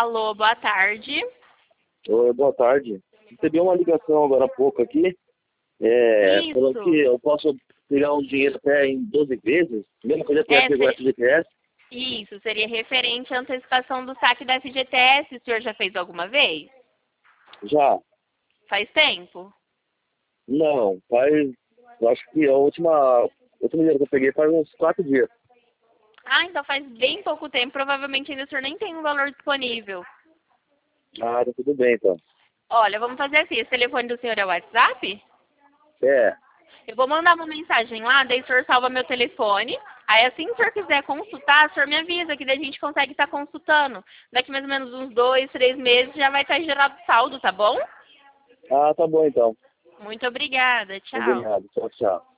Alô, boa tarde. Oi, boa tarde. Recebi uma ligação agora há pouco aqui, falando que Isso. eu posso pegar um dinheiro até em 12 vezes, mesmo que eu já tenha É, pego o FGTS. isso, seria referente à antecipação do saque da FGTS. O senhor já fez alguma vez? Já? Faz tempo? Não, eu acho que o último dinheiro que eu peguei faz uns 4 dias. Ah, então faz bem pouco tempo. Provavelmente ainda o senhor nem tem um valor disponível. Ah, tá tudo bem então. Olha, vamos fazer assim. Esse telefone do senhor é o WhatsApp? É, Eu vou mandar uma mensagem lá, daí o senhor salva meu telefone. Aí assim que o senhor quiser consultar, o senhor me avisa, que daí a gente consegue estar consultando. Daqui mais ou menos uns 2, 3 meses já vai estar gerado saldo, tá bom? tá bom então. Muito obrigada. Tchau. Obrigado, tchau, tchau.